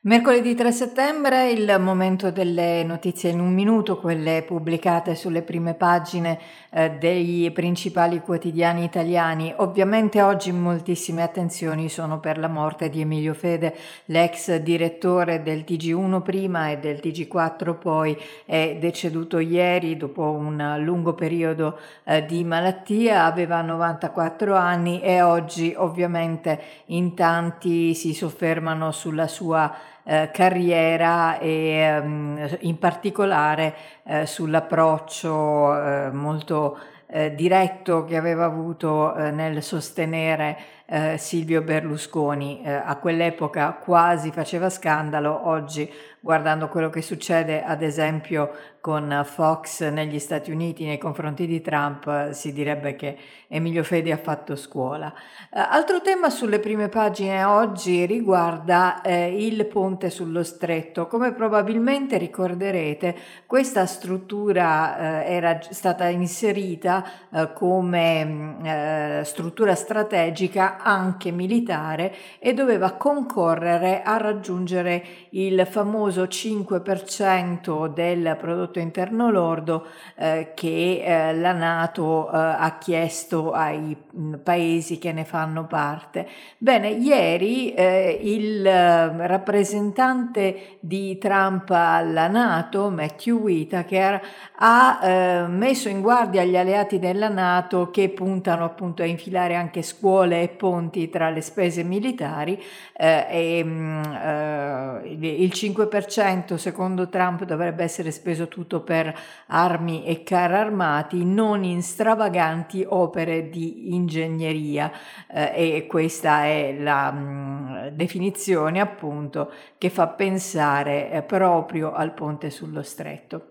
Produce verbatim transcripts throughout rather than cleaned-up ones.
Mercoledì tre settembre, il momento delle notizie in un minuto, quelle pubblicate sulle prime pagine eh, dei principali quotidiani italiani. Ovviamente oggi moltissime attenzioni sono per la morte di Emilio Fede, l'ex direttore del T G uno prima e del T G quattro poi. È deceduto ieri dopo un lungo periodo eh, di malattia, aveva novantaquattro anni e oggi ovviamente in tanti si soffermano sulla sua Eh, carriera e um, in particolare eh, sull'approccio eh, molto eh, diretto che aveva avuto eh, nel sostenere eh, Silvio Berlusconi. Eh, a quell'epoca quasi faceva scandalo, oggi guardando quello che succede ad esempio con Fox negli Stati Uniti nei confronti di Trump, eh, si direbbe che Emilio Fede ha fatto scuola. Eh, altro tema sulle prime pagine oggi riguarda eh, il ponte sullo stretto. Come probabilmente ricorderete, questa struttura eh, era stata inserita eh, come mh, eh, struttura strategica anche militare e doveva concorrere a raggiungere il famoso cinque per cento del prodotto interno lordo eh, che eh, la NATO eh, ha chiesto ai mh, paesi che ne fanno parte. Bene, ieri eh, il eh, rappresentante di Trump alla NATO, Matthew Whitaker, ha eh, messo in guardia gli alleati della NATO che puntano appunto a infilare anche scuole e ponti tra le spese militari eh, e mh, eh, il cinque per cento secondo Trump dovrebbe essere speso tutto per armi e carri armati, non in stravaganti opere di ingegneria eh, e questa è la mh, definizione appunto che fa pensare eh, proprio al ponte sullo stretto.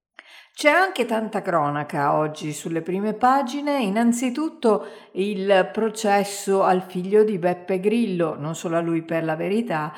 C'è anche tanta cronaca oggi sulle prime pagine, innanzitutto il processo al figlio di Beppe Grillo, non solo a lui per la verità,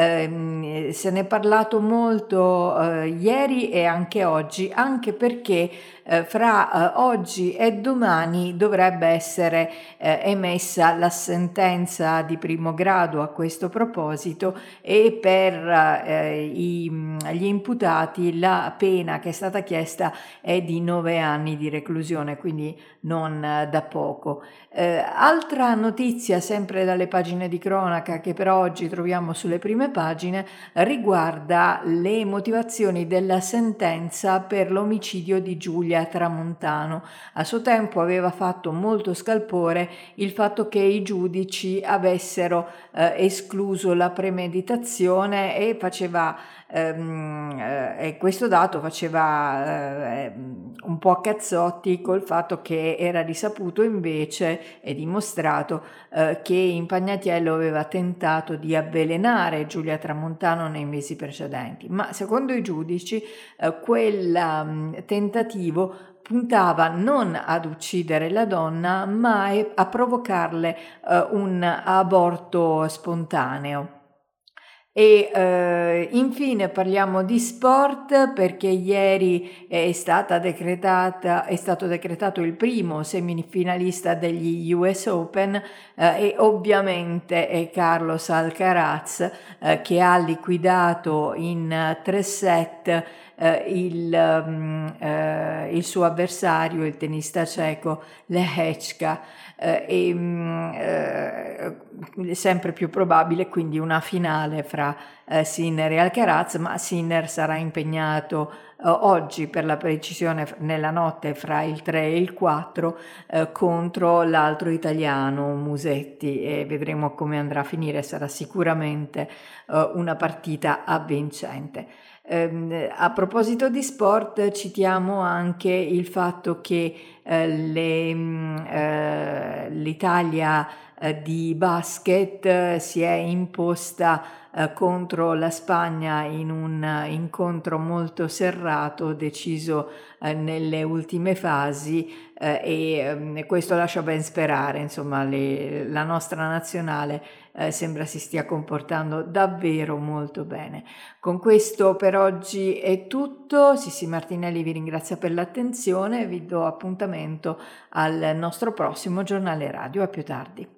ehm, se ne è parlato molto eh, ieri e anche oggi, anche perché eh, fra eh, oggi e domani dovrebbe essere eh, emessa la sentenza di primo grado a questo proposito e per eh, i, gli imputati la pena che è stata chiesta è di nove anni di reclusione, quindi non eh, da poco. Eh, altra notizia, sempre dalle pagine di cronaca, che per oggi troviamo sulle prime pagine, riguarda le motivazioni della sentenza per l'omicidio di Giulia Tramontano. A suo tempo aveva fatto molto scalpore il fatto che i giudici avessero eh, escluso la premeditazione e faceva ehm, eh, e questo dato faceva eh, un po' a cazzotti col fatto che era risaputo invece e dimostrato eh, che Impagnatiello aveva tentato di avvelenare Giulia Tramontano nei mesi precedenti, ma secondo i giudici eh, quel um, tentativo puntava non ad uccidere la donna ma a provocarle eh, un aborto spontaneo. E eh, infine parliamo di sport perché ieri è stata decretata, è stato decretato il primo semifinalista degli U S Open eh, e ovviamente è Carlos Alcaraz eh, che ha liquidato in tre set eh, il, um, eh, il suo avversario, il tennista ceco Lehečka. Eh, e mh, eh, sempre più probabile quindi una finale fra eh, Sinner e Alcaraz, ma Sinner sarà impegnato eh, oggi per la precisione nella notte fra il tre e il quattro eh, contro l'altro italiano Musetti e vedremo come andrà a finire, sarà sicuramente eh, una partita avvincente. Eh, a proposito di sport citiamo anche il fatto che eh, le, eh, l'Italia eh, di basket eh, si è imposta eh, contro la Spagna in un uh, incontro molto serrato deciso eh, nelle ultime fasi eh, e um, questo lascia ben sperare, insomma le, la nostra nazionale eh, sembra si stia comportando davvero molto bene. Con questo per oggi è tutto, Sissi Martinelli vi ringrazia per l'attenzione e vi do appuntamento al nostro prossimo giornale radio, a più tardi.